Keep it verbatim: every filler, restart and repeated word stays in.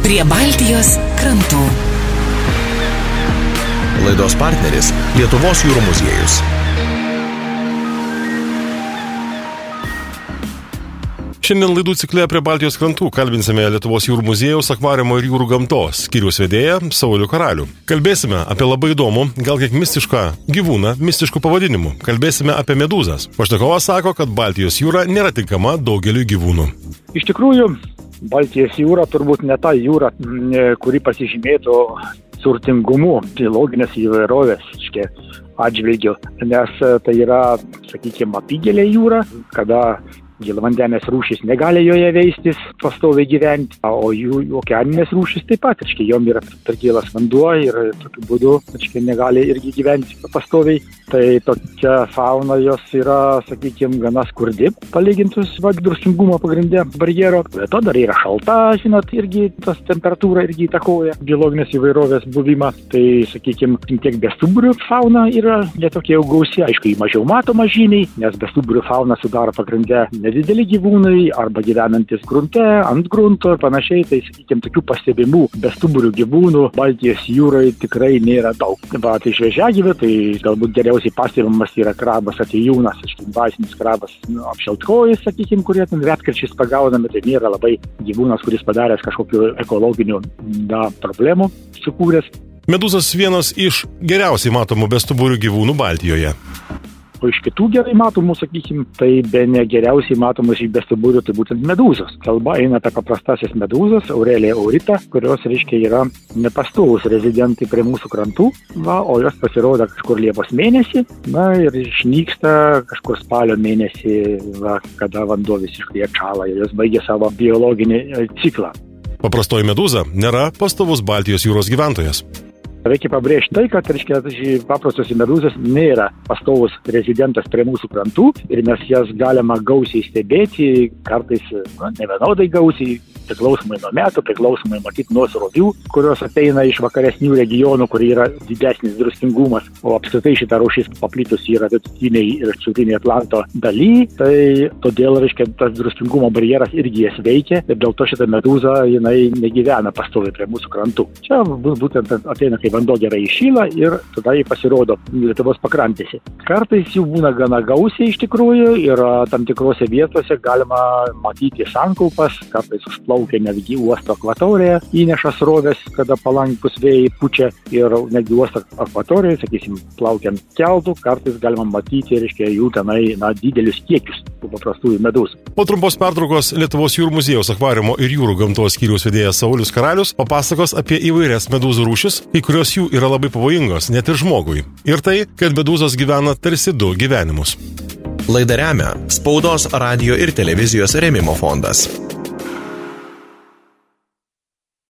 Prie Baltijos krantų. Laidos partneris Lietuvos jūrų muziejus. Šiandien laidų cikle Prie Baltijos krantų kalbinsime Lietuvos jūrų muziejaus akvariumo ir jūrų gamtos skyriaus vedėją Saulių Karalių. Kalbėsime apie labai įdomų, gal kiek mistišką gyvūną, mistiškų pavadinimų. Kalbėsime apie medūzas. Pašnekovas sako, kad Baltijos jūra nėra tinkama daugeliui gyvūnų. Iš tikrųjų, Baltijos jūra turbūt ne ta jūra, kuri pasižymėtų turtingumu, biologinės įvairovės atžvilgiu, nes tai yra, sakykime, apygėlė jūra, kada gėlavandenės rūšys negali joje veistis, pastoviai gyventi, o jų okeaninės rūšys taip pat, reiškia, jom yra per gėlas vanduo ir tokiu būdu, reiškia, negali irgi gyventi pastoviai. Tai tokia fauna jos yra, sakykime, gana skurdi, palygintus druskingumo pagrindė barjero. Bet to dar yra šalta, žinot, irgi tas temperatūra irgi įtakoja biologinės įvairovės buvimą. Tai, sakykime, tiek bestuburių fauna yra netokia jau gausi, aišku, jį mažiau matoma žymiai, nes bestuburių fauna sudaro pagrindę nedideli gyvūnai arba gyvenantis grunte, ant grunto ir panašiai. Tai, sakykime, tokių pastebimų bestuburių gyvūnų Baltijos jūroje tikrai nėra daug. Va, tai šviežiagyvių, tai galbūt geriausiai pastebimas yra krabas atėjūnas, invasinis krabas, nu, apšiautkojais, sakykime, kurie ten retkarčiais pagaunami, tai nėra labai gyvūnas, kuris padaręs kažkokių ekologinių da, problemų sukūręs. Medūzas vienas iš geriausiai matomų bestuburių gyvūnų Baltijoje. O iš kitų gerai matomų, sakykime, tai be ne geriausiai matomus iš bestuburių, tai būtent medūzos. Kalba eina apie paprastasis medūzas, Aurelija aurita, kurios, reiškia, yra nepastovūs rezidentai prie mūsų krantų, va, o jos pasirodo kažkur Liepos mėnesį, na ir išnyksta kažkur spalio mėnesį, va, kada vanduo visiškai atšąla ir jos baigia savo biologinį ciklą. Paprastoji medūza nėra pastovus Baltijos jūros gyventojas. Reikia pabrėžti tai, kad, reiškia, paprastos medūzos nėra pastovus rezidentas prie mūsų krantų ir mes jas galima gausiai stebėti, kartais na, nevienodai gausiai, priklausomai nuo metų, priklausomai matyti nuo srovių, kurios ateina iš vakaresnių regionų, kur yra didesnis druskingumas, o apskritai šita rūšis paplitus yra vidutiniai ir šiaurinėje Atlanto daly, tai todėl, reiškia, tas druskingumo barjeras irgi jas veikia ir dėl to šita medūza, jinai negyvena pastoviai prie mūsų krantų. Čia būtent ateina, kai vanduo gerai įšyla ir tada jį pasirodo Lietuvos pakrantėse. Kartais jų būna gana gausiai iš tikrųjų ir tam tikrose vietose galima matyti sankaupas, kartais užplaukia netgi uosto akvatoriją, įneša srovės, kada palankus vėjai pučia ir netgi uosto akvatorijoje, sakysim, plaukiant keltų, kartais galima matyti, reiškia, jų tenai na, didelius kiekius tų paprastųjų medūzų. Po trumpos pertraukos Lietuvos jūrų muziejaus akvariumo ir jūrų gamtos skyriaus vedėjas Saulius Karalius papasakos apie įvairias medūzų rūšis, kai kurios jų yra labai pavojingos, net ir žmogui. Ir tai, kad medūzos gyvena tarsi du gyvenimus. Laidą remia Spaudos, radijo ir televizijos rėmimo fondas.